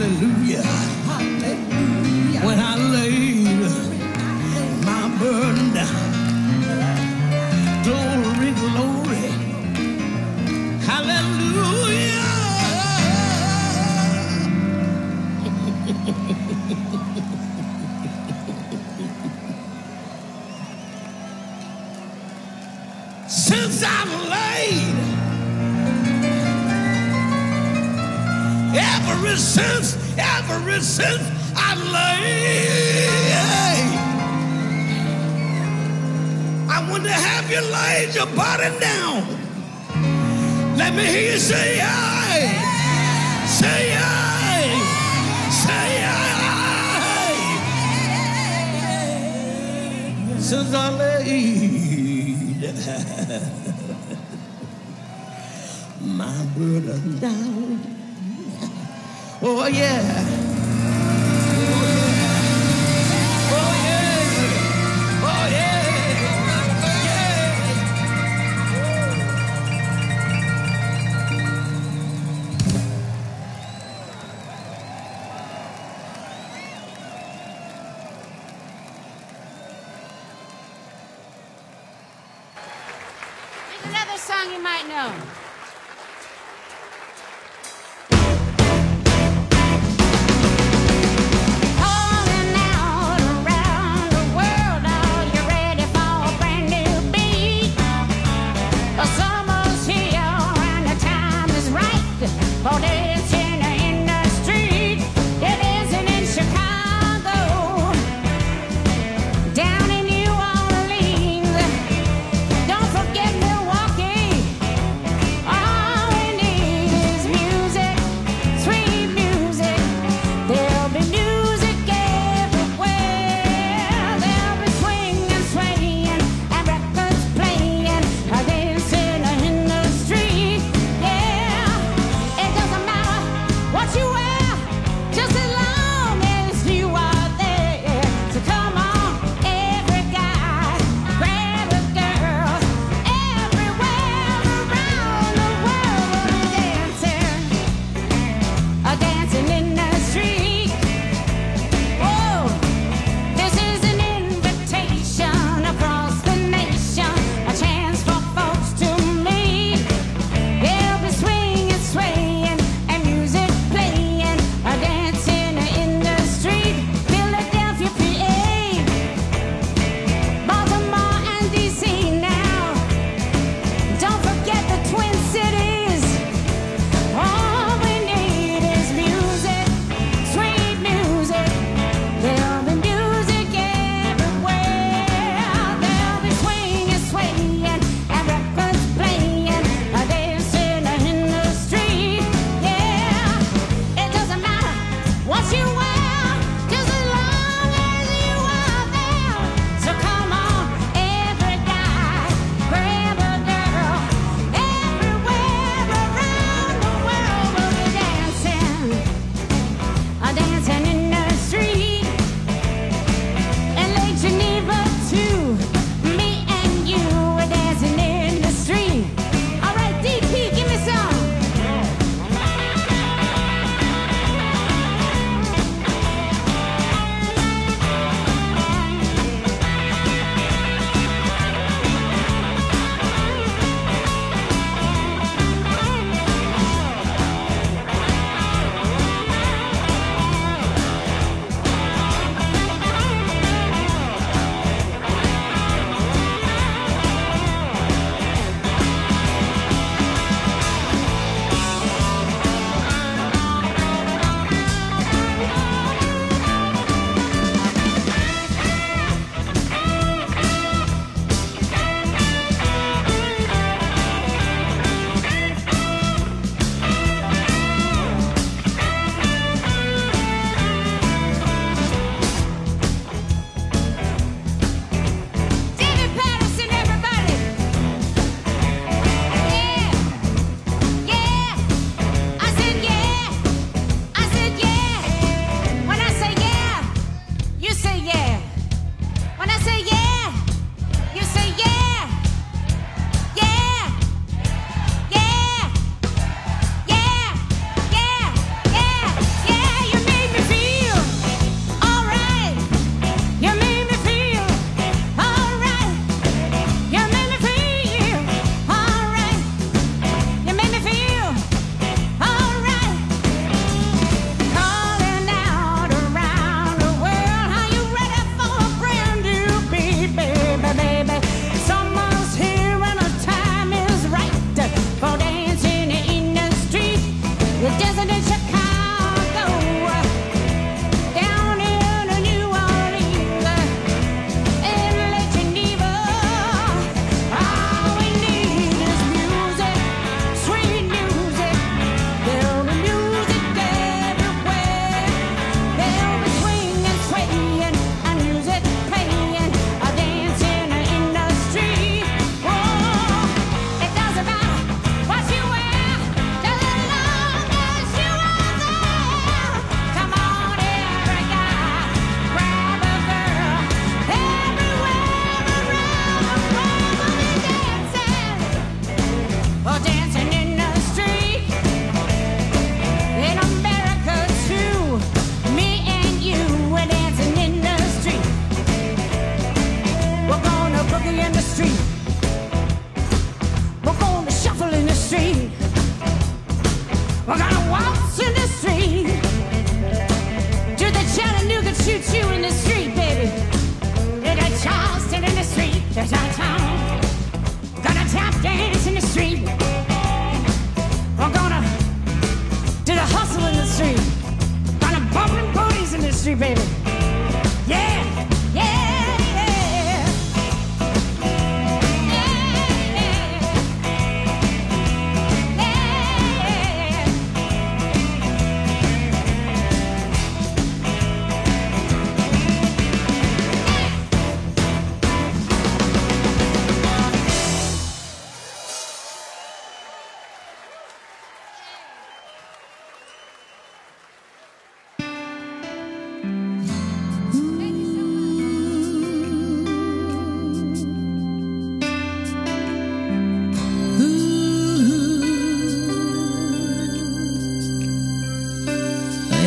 hallelujah. When I laid my burden down. Glory, glory. Hallelujah. Since I've laid, ever since I laid, I want to have you laid your body down. Let me hear you say aye, say aye, say aye. Since I laid my burden down. Oh yeah. Oh yeah. Oh yeah. Here's another song you might know. Don't forget Milwaukee.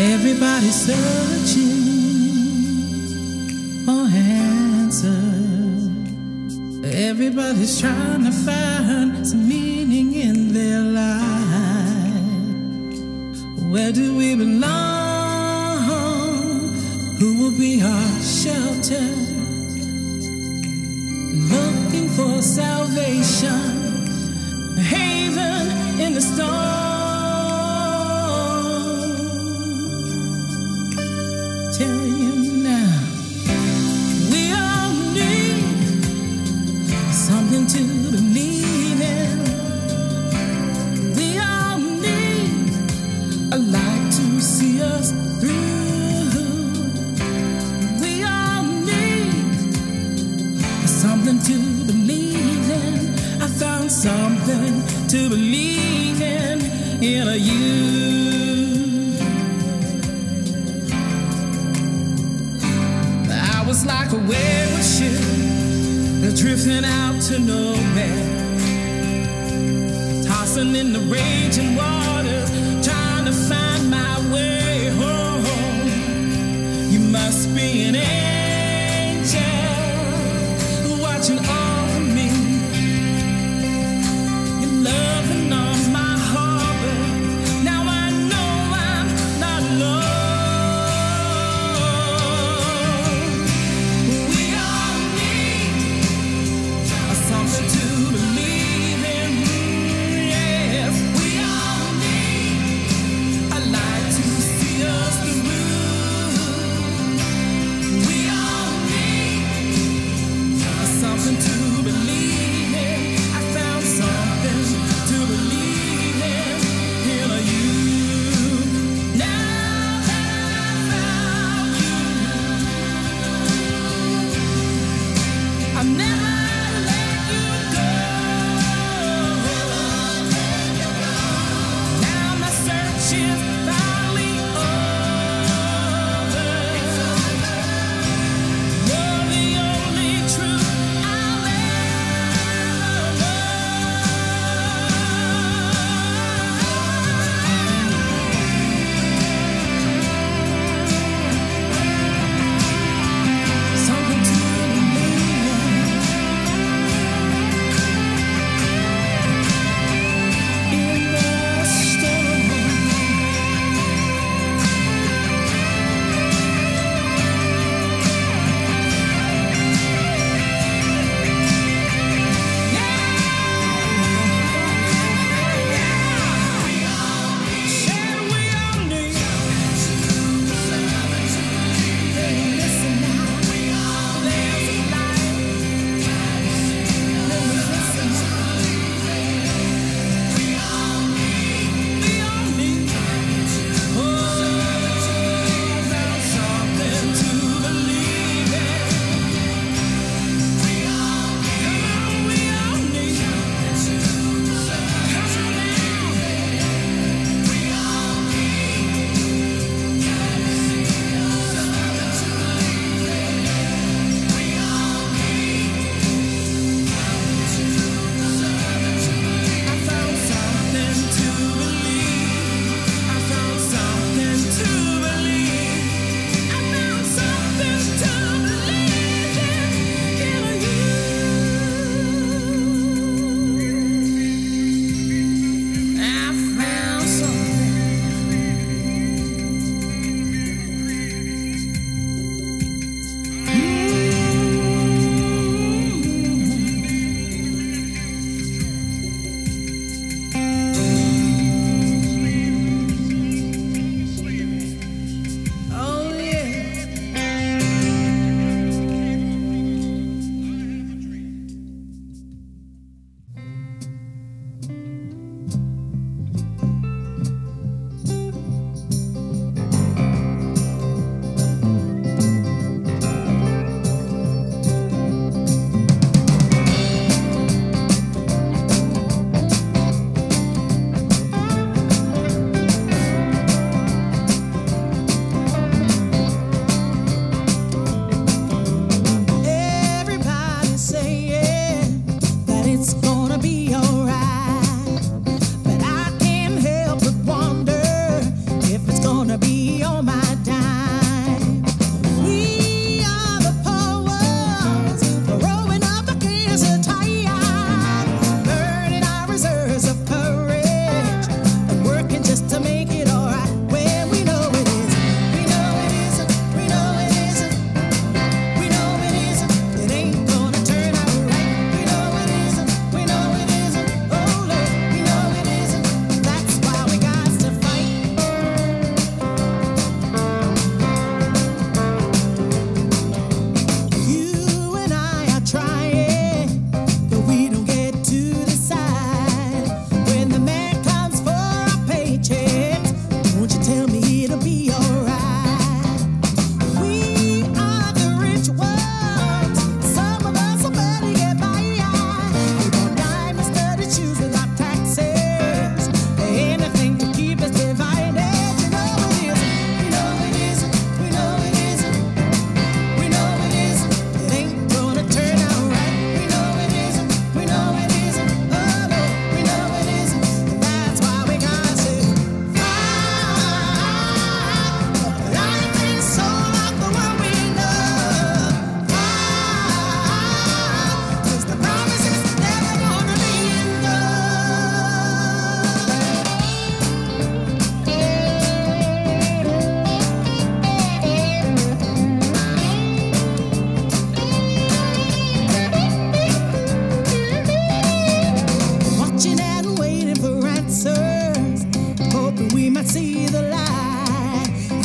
Everybody's searching for answers. Everybody's trying to find some meaning in their life. Where do we belong? Who will be our shelter? Looking for salvation, a haven in the storm. Tell you now, we all need something to believe in. We all need a light to see us through. We all need something to believe in. I found something to believe in a you. I was like a wayward ship drifting out to nowhere, tossing in the raging waters, trying to find my way home. You must be an angel watching over me. Your love numbs my harbor. Now I know I'm not alone. We all need something to believe in. Yes, we all need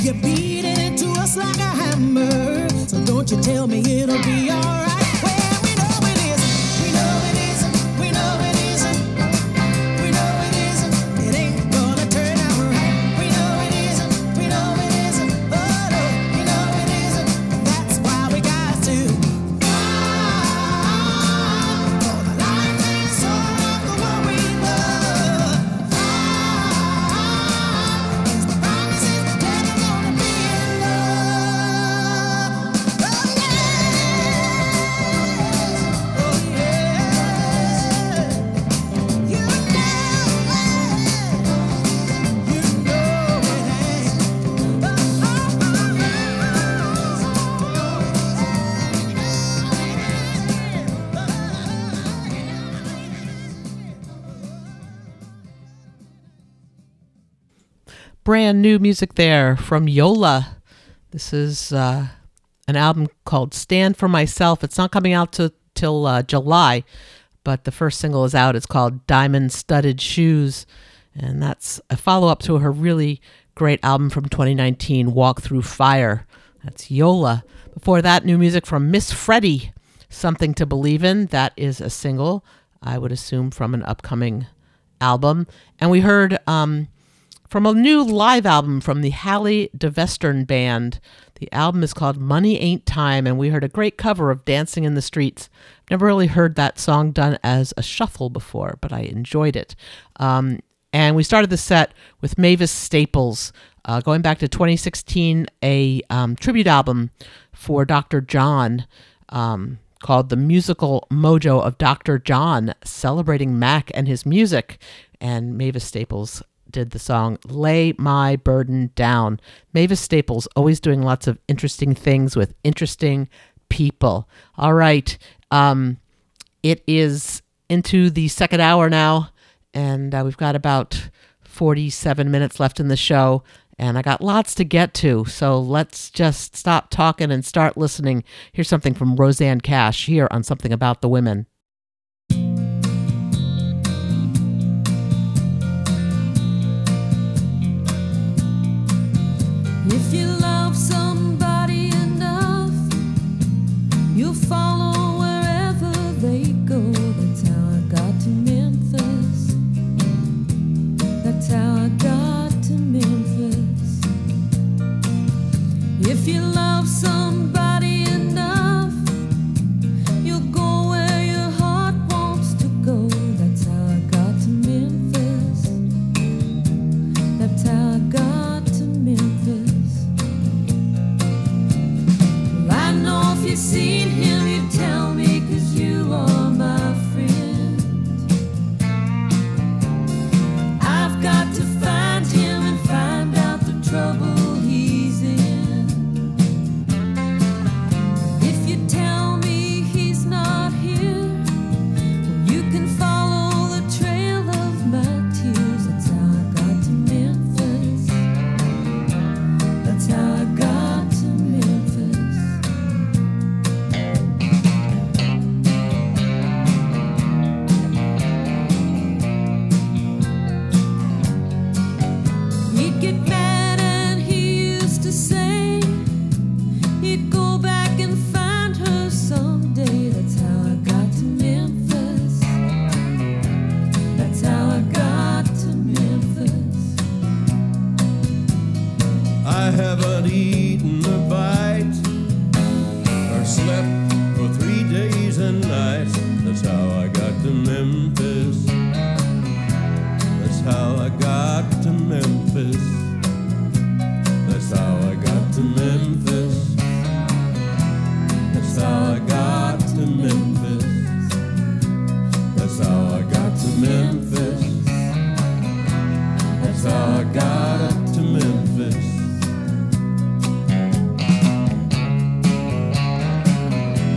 You're beating it to us like a hammer. So don't you tell me it'll be alright. Well, we know it isn't. We know it isn't. We know it isn't. We know it isn't. It ain't gonna turn out right. We know it isn't. We know it isn't. Oh no, we know it isn't. That's why we got to fight for the life and soul of the one we love. Fight is the promises that we're gonna be in love. Oh yeah, oh yeah. You know it Brand new music there from Yola. This is an album called Stand For Myself. It's not coming out till July, but the first single is out. It's called Diamond Studded Shoes, and that's a follow-up to her really great album from 2019, Walk Through Fire. That's Yola. Before that, new music from Miss Freddie, Something to Believe In. That is a single, I would assume, from an upcoming album. And we heard from a new live album from the Hallie DeVestern Band. The album is called Money Ain't Time, and we heard a great cover of Dancing in the Streets. Never really heard that song done as a shuffle before, but I enjoyed it. And we started the set with Mavis Staples, going back to 2016, a tribute album for Dr. John called The Musical Mojo of Dr. John, celebrating Mac and his music. And Mavis Staples did the song Lay My Burden Down. Mavis Staples always doing lots of interesting things with interesting people. All right. It is into the second hour now, and we've got about 47 minutes left in the show, and I got lots to get to, so let's just stop talking and start listening. Here's something from Rosanne Cash here on Something About the Women. If you love somebody enough, you'll follow wherever they go. That's how I got to Memphis. That's how I got to Memphis. If you love somebody enough, you'll go where your heart wants to go. That's how I got to Memphis. That's how I got to Memphis. I know if you've seen him, you tell me, 'cause you are my friend. I've got to find him and find out the trouble he's in. If you tell me he's not here, well, you can follow the trail of my tears. That's how I got to Memphis. That's how I got to Memphis. He'd get mad and he used to say he'd go back and find her someday. That's how I got to Memphis. That's how I got to Memphis. I haven't eaten a bite or slept for 3 days and nights. That's how I got to Memphis. That's how I got to Memphis. That's how I got to Memphis. That's how I got to Memphis. That's how I got to Memphis. That's how I got up to Memphis.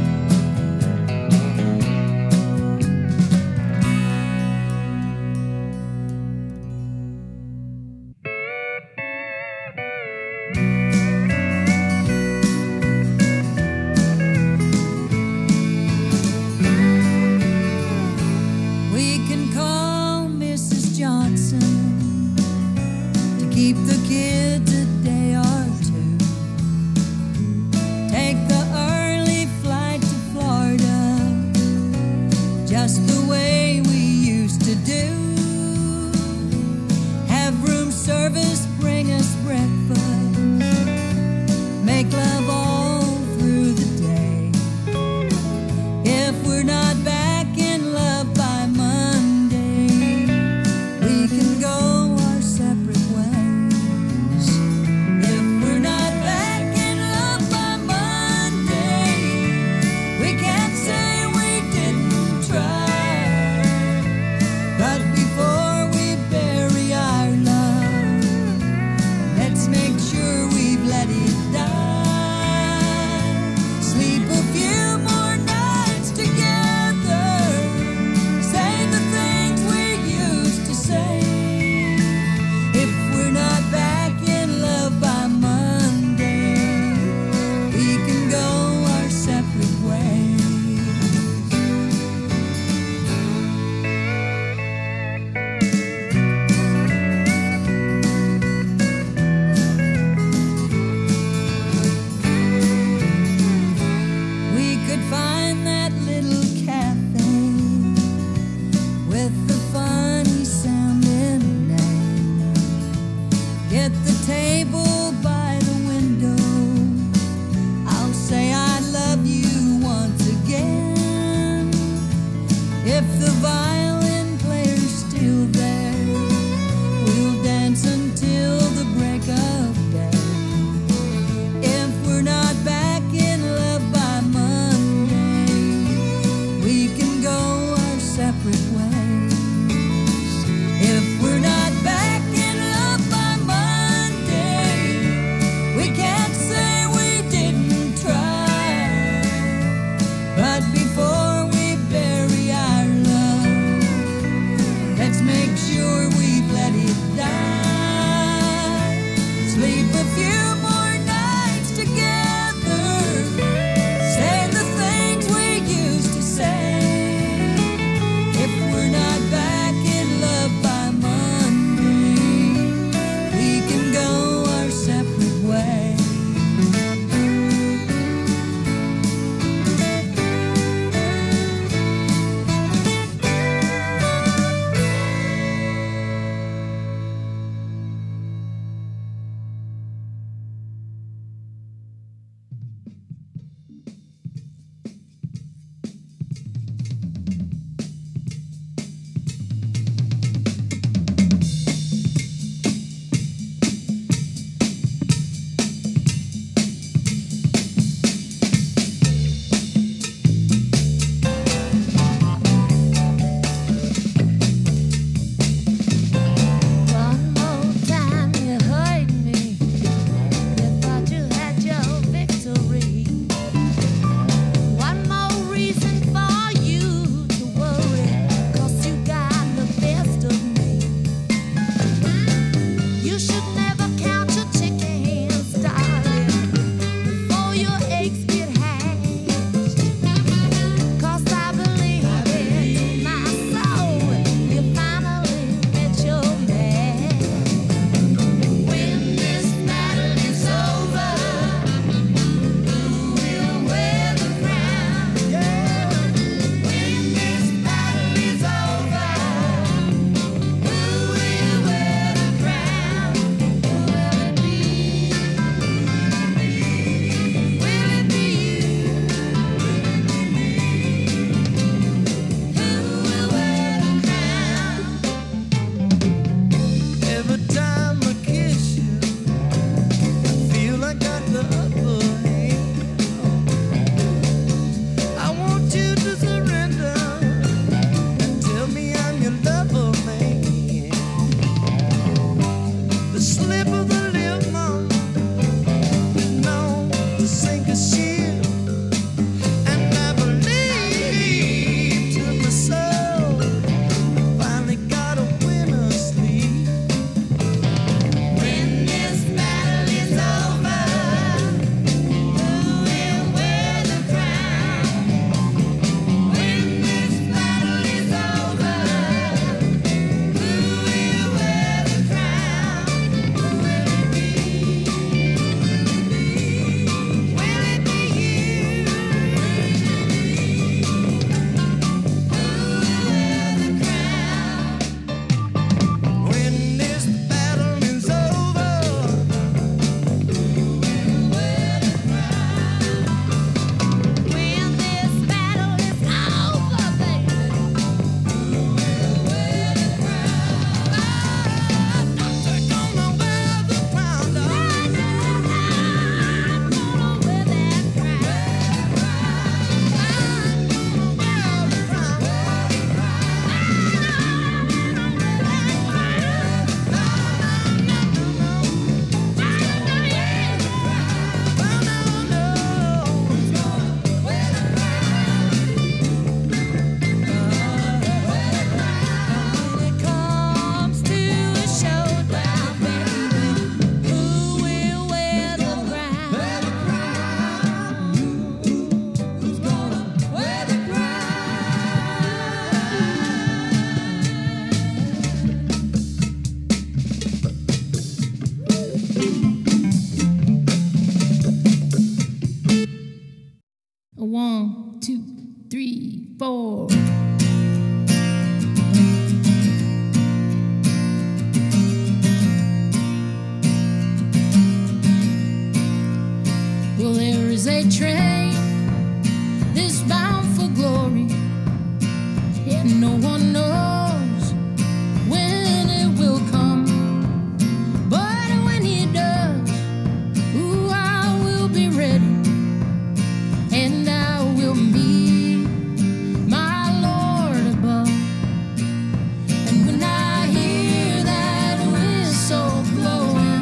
freight train is bound for glory, and no one knows when it will come. But when it does, ooh, I will be ready, and I will meet my Lord above. And when I hear that whistle blowing,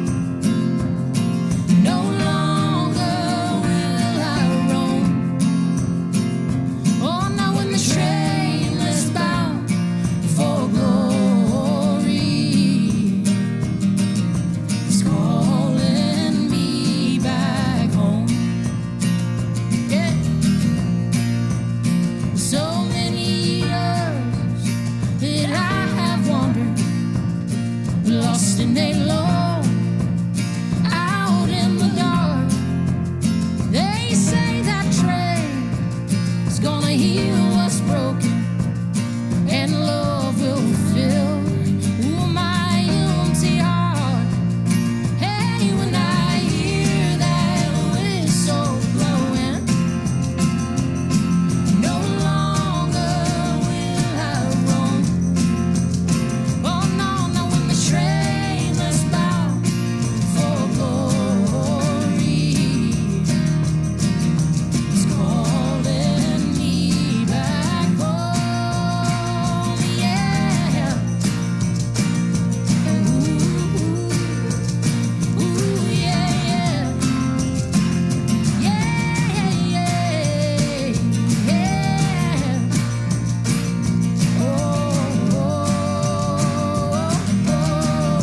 no longer will I roam. Oh, now when the train is bound for glory, it's calling me back home. Yeah. So many years that I have wandered, lost and alone, out in the dark. They say that train is gonna heal what's broken, and love will fill, ooh, my empty heart. Hey, when I hear that whistle blowing, no longer will I roam. Oh no, no, when the train is bound for glory, it's calling me back home. Yeah. Ooh, ooh, yeah, yeah. Yeah, yeah, yeah. Oh, oh, oh.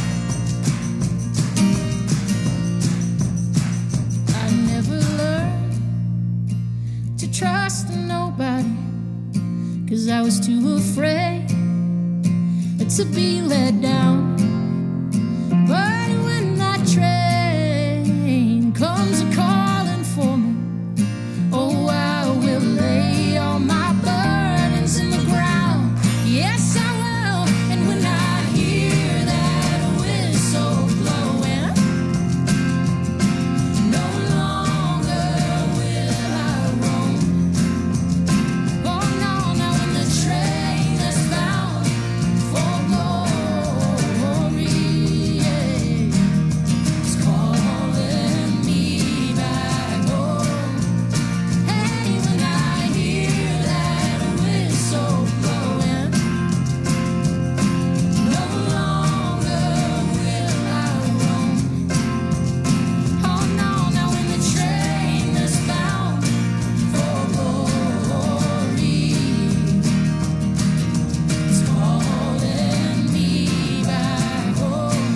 I never learned to trust nobody, 'cause I was too afraid to be let down. But when that train comes a-calling for me, oh, I will lay all my burdens in the ground. Yes, I will. And when I hear that whistle blowing, no longer will I roam. Oh no, no, when the train is bound for glory, yeah, it's calling me back home. Hey, when I hear that whistle blowing, no longer will I roam. Oh no, no, when the train is bound for glory, it's calling me back home.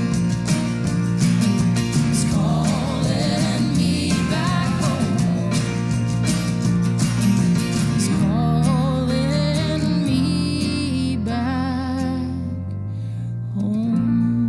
It's calling me back home. It's calling me back home.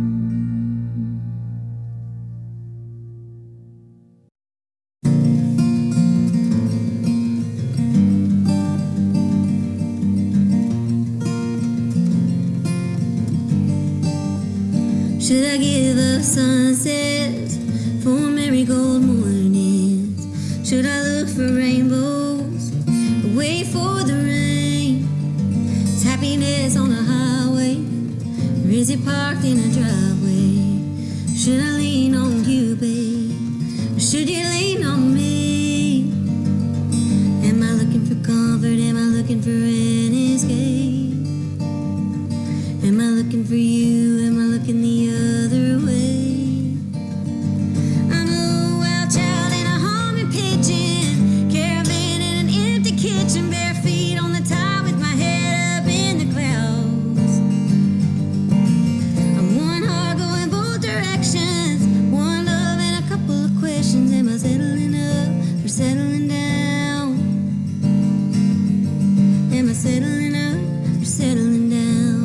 Should I give up sunsets for marigold mornings? Should I look for rainbows or wait for the rain? Is happiness on a highway, or is it parked in a driveway? Should I lean on you, babe, or should you lean on me? Am I looking for comfort? Am I looking for an escape? Am I looking for you? Am I looking the other way? I'm a wild child in a humming pigeon, caravan in an empty kitchen, bare feet on the tile with my head up in the clouds. I'm one heart going both directions, one love and a couple of questions. Am I settling up or settling down? Am I settling up or settling down?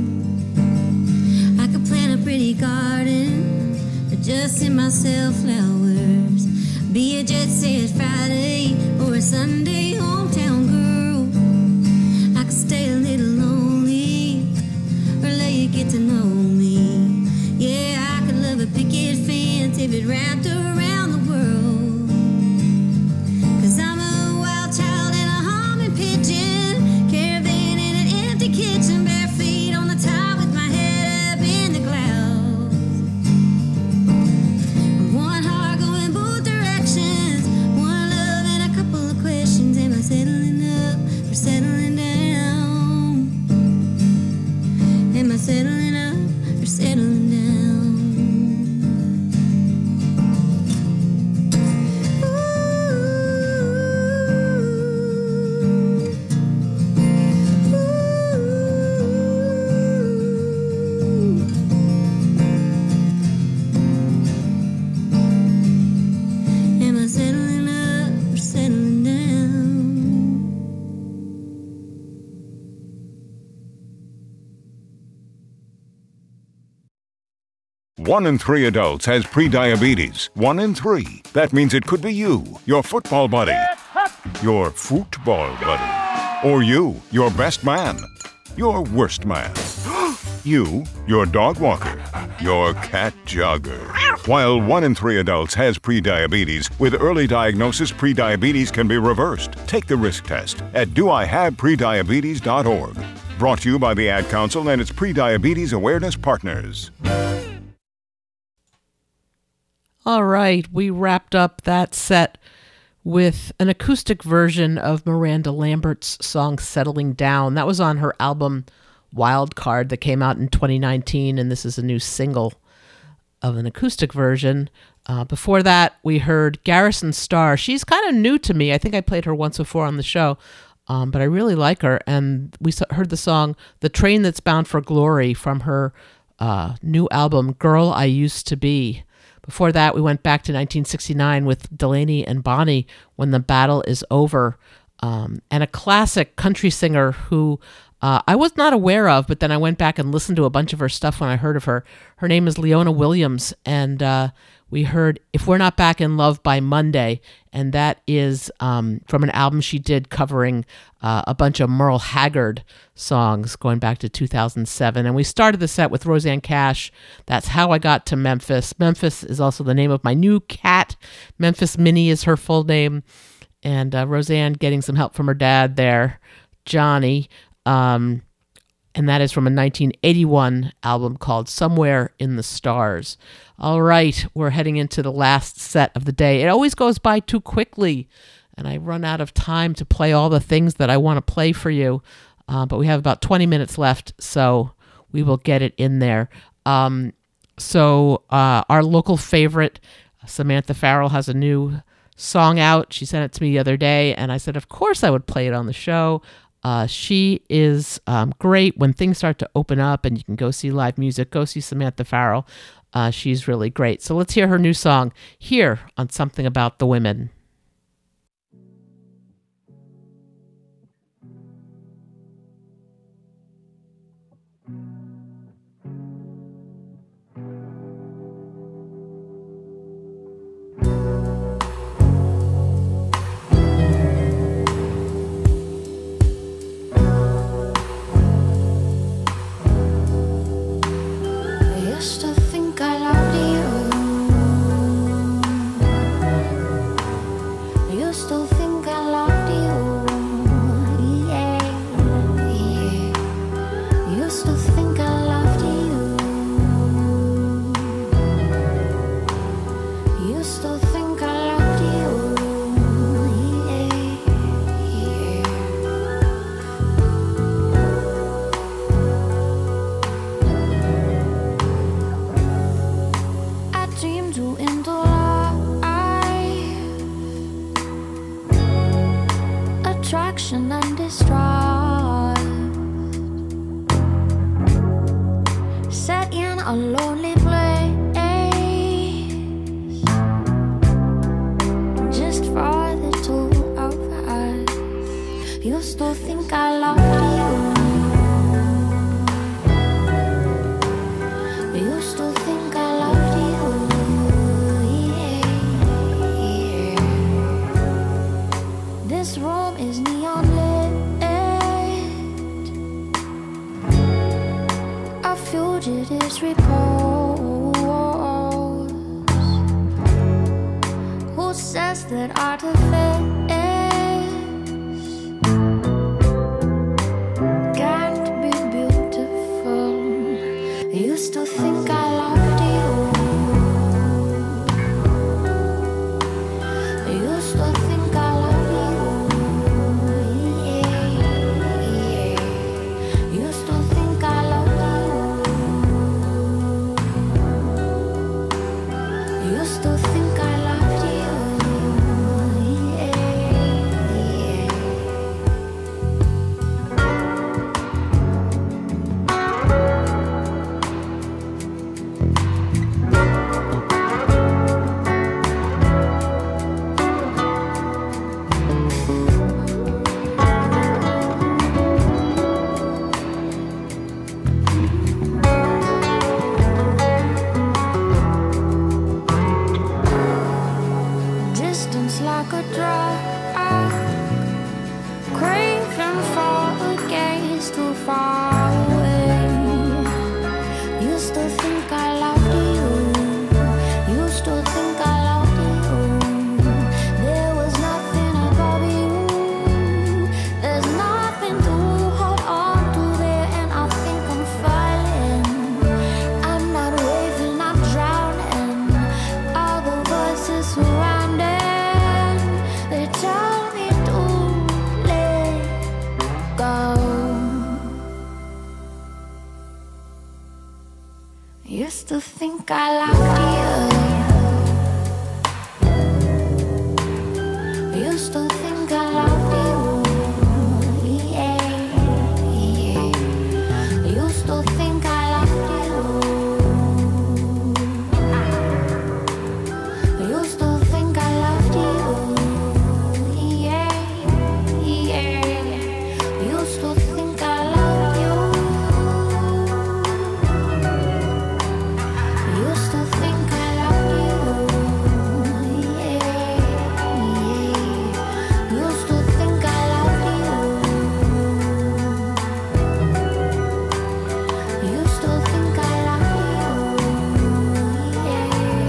I could plant a pretty garden, just send myself flowers, be a jet set Friday or a Sunday hometown girl. I could stay a little lonely or let you get to know me. Yeah, I could love a picket fence if it wrapped around the world. 1 in 3 adults has prediabetes. 1 in 3. That means it could be you, your football buddy, your football buddy, or you, your best man, your worst man, you, your dog walker, your cat jogger. While 1 in 3 adults has prediabetes, with early diagnosis, prediabetes can be reversed. Take the risk test at doihaveprediabetes.org. Brought to you by the Ad Council and its prediabetes awareness partners. All right, we wrapped up that set with an acoustic version of Miranda Lambert's song Settling Down. That was on her album Wild Card that came out in 2019, and this is a new single of an acoustic version. Before that, we heard Garrison Starr. She's kind of new to me. I think I played her once before on the show, but I really like her. And we heard the song The Train That's Bound for Glory from her new album Girl I Used to Be. Before that, we went back to 1969 with Delaney and Bonnie, When the Battle Is Over, and a classic country singer who I was not aware of, but then I went back and listened to a bunch of her stuff when I heard of her. Her name is Leona Williams, and we heard If We're Not Back in Love by Monday, and that is from an album she did covering a bunch of Merle Haggard songs going back to 2007. And we started the set with Rosanne Cash, That's How I Got to Memphis. Memphis is also the name of my new cat. Memphis Minnie is her full name, and Rosanne getting some help from her dad there, Johnny. And that is from a 1981 album called Somewhere in the Stars. All right, we're heading into the last set of the day. It always goes by too quickly, and I run out of time to play all the things that I want to play for you. But we have about 20 minutes left, so we will get it in there. So our local favorite, Samantha Farrell, has a new song out. She sent it to me the other day, and I said, of course I would play it on the show. She is great. When things start to open up and you can go see live music, go see Samantha Farrell. She's really great. So let's hear her new song here on Something About the Women. Used to think I loved you. Used to think I loved you. Yeah, yeah. Used to think I loved you. Used to think I loved you. Yeah, yeah. Dream to end life, attraction and distrust, set in a lonely place, just for the two of us. Used to think I loved you. Used to think I loved you. This room is neon lit, a fugitive's repose. Who says that artifice can't be beautiful? Used to think I loved you. Used to think I loved you. Used to think I loved you. Used to think I loved you. a drug, craving for a gaze too far away. Used to think I loved you, used to think I loved you. There was nothing above you, there's nothing to hold on to there, and I think I'm falling. I'm not waving, I'm drowning. All the voices surrounding, they tell me to let go. Used to think I loved you, used to think I loved you, yeah, yeah. Used to think I loved you, used to think I loved you, yeah, yeah. Used to think I loved you, used to think I loved you, yeah, yeah. Used to think I loved you, used to think I loved you, yeah,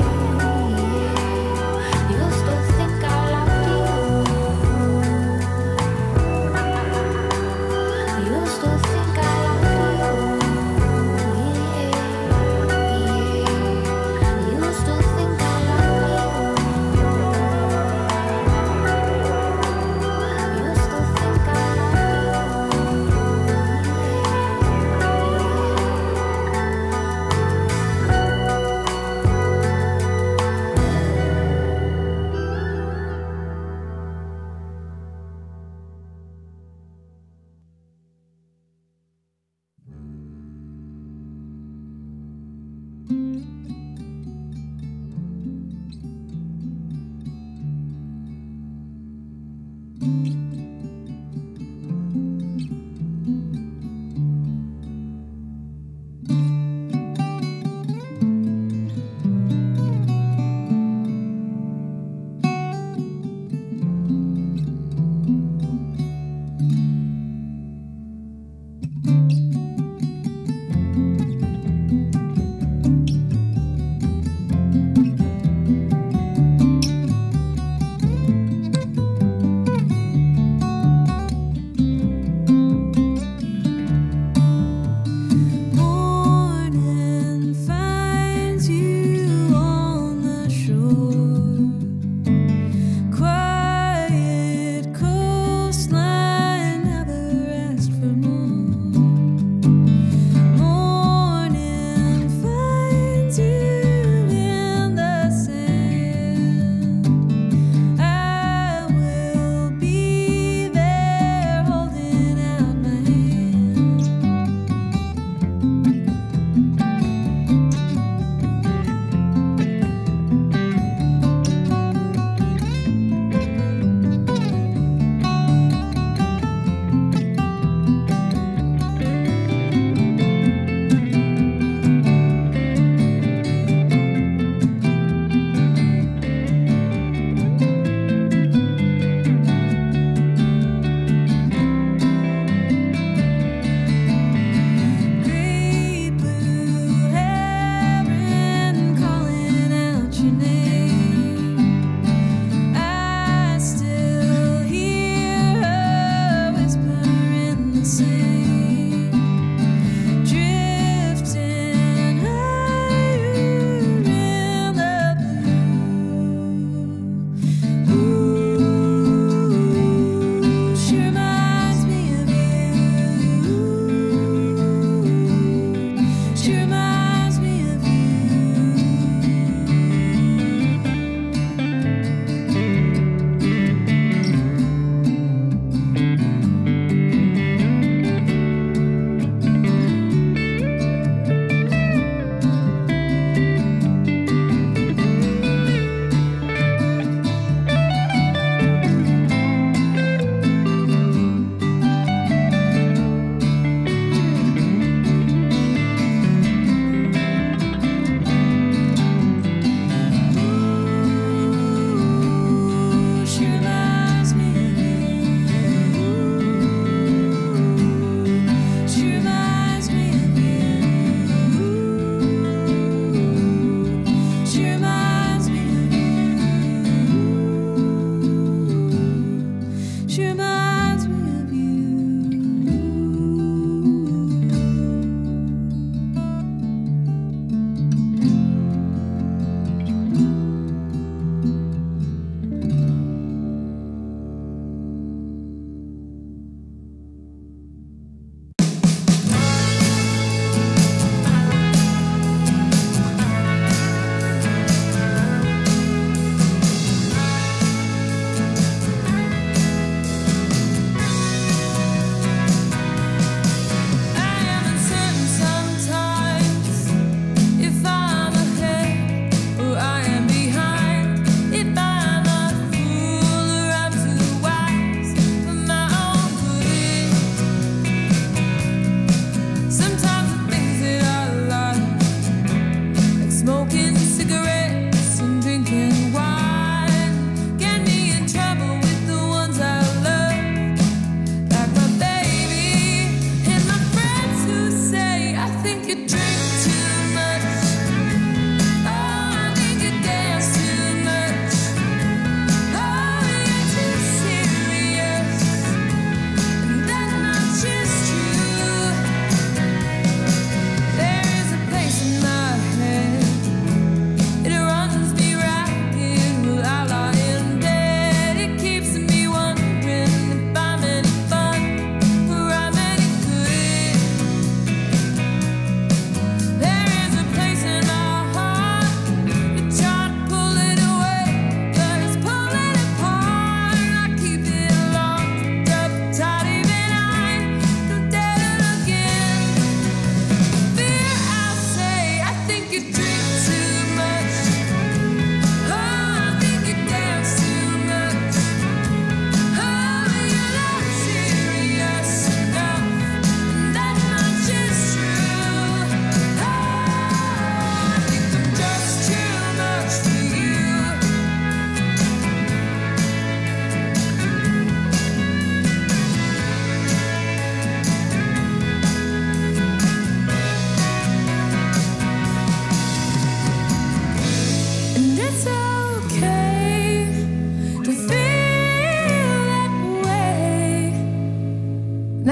yeah. Used to think I loved you, used to think I loved you, yeah, yeah. Used to think I loved you, used to think I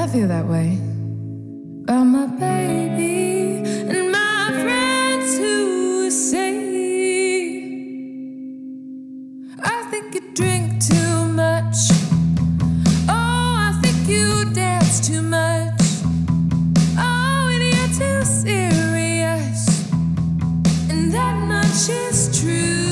feel that way about my baby and my friends who say I think you drink too much. Oh, I think you dance too much. Oh, and you're too serious, and that much is true.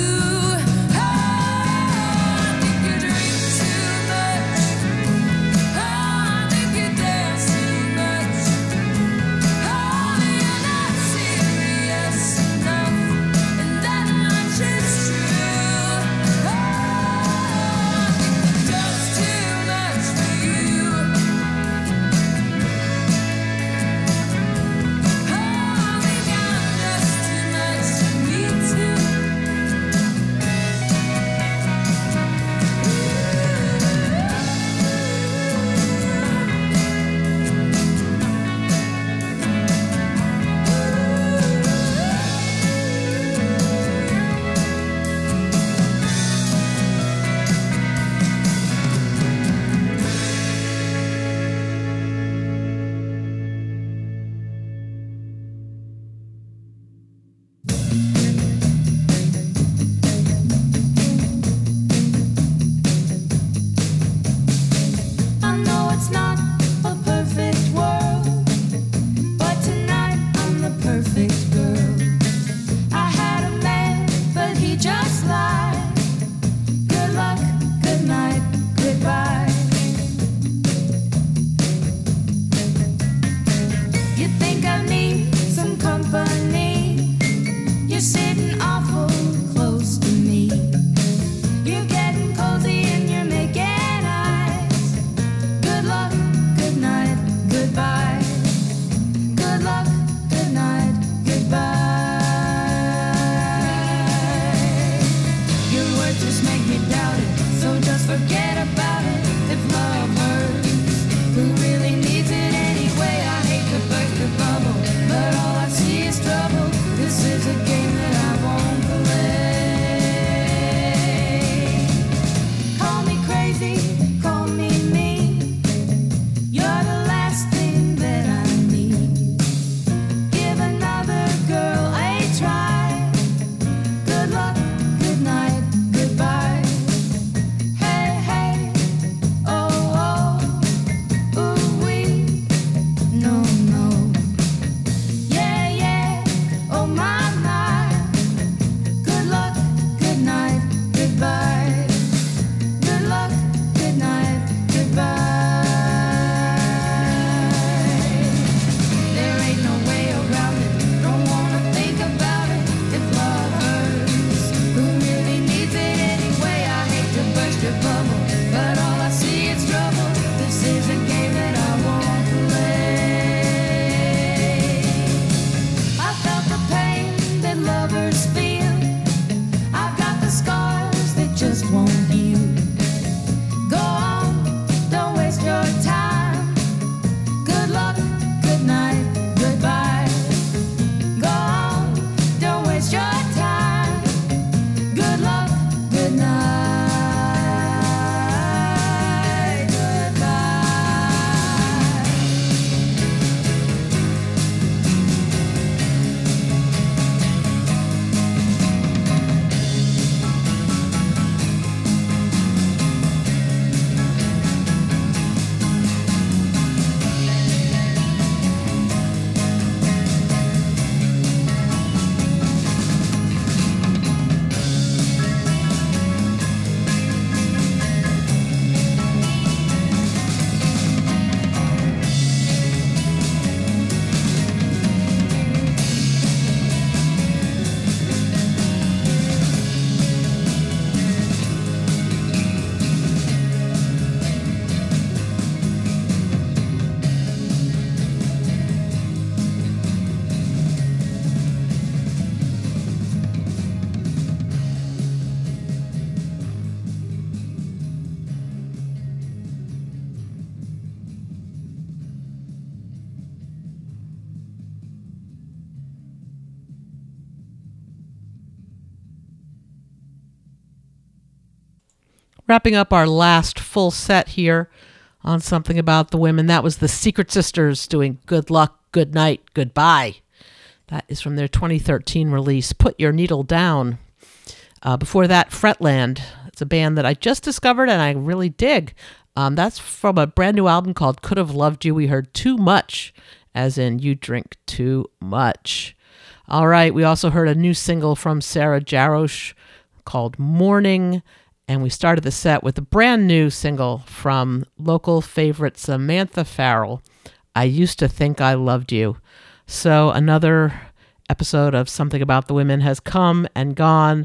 Wrapping up our last full set here on Something About the Women. That was the Secret Sisters doing Good Luck, Good Night, Goodbye. That is from their 2013 release, Put Your Needle Down. Before that, Fretland. It's a band that I just discovered and I really dig. That's from a brand new album called Could Have Loved You. We heard Too Much, as in you drink too much. All right, we also heard a new single from Sarah Jarosz called Morning. And we started the set with a brand new single from local favorite Samantha Farrell, I Used to Think I Loved You. So another episode of Something About the Women has come and gone.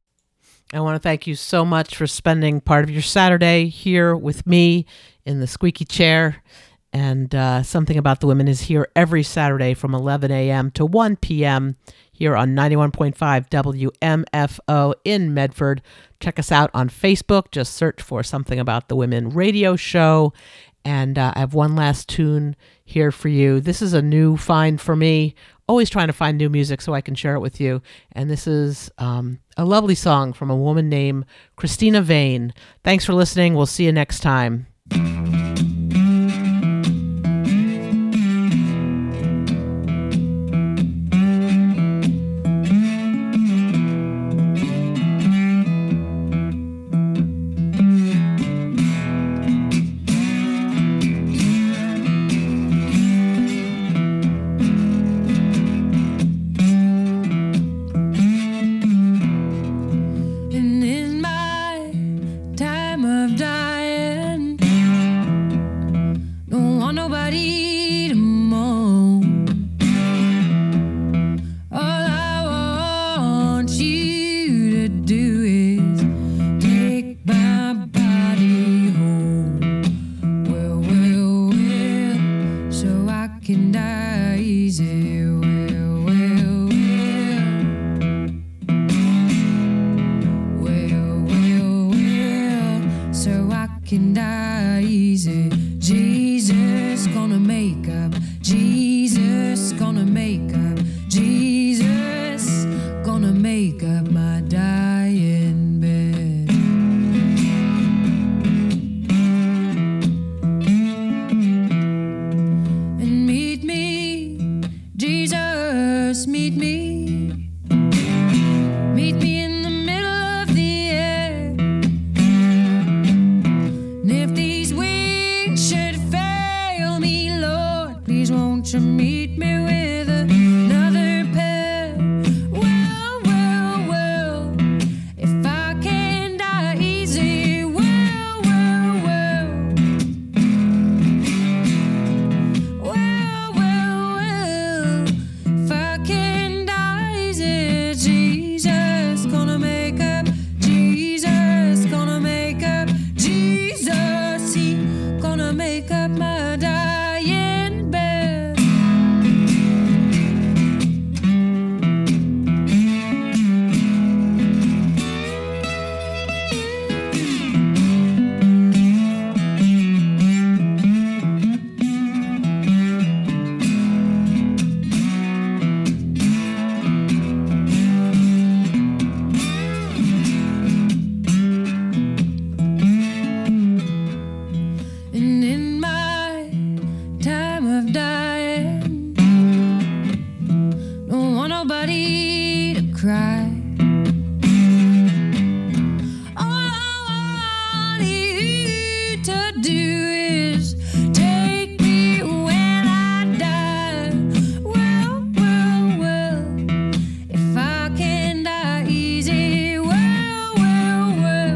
I want to thank you so much for spending part of your Saturday here with me in the squeaky chair. And Something About the Women is here every Saturday from 11 a.m. to 1 p.m. here on 91.5 WMFO in Medford. Check us out on Facebook. Just search for Something About the Women radio show. And I have one last tune here for you. This is a new find for me. Always trying to find new music so I can share it with you. And this is a lovely song from a woman named Christina Vane. Thanks for listening. We'll see you next time. Can die easy.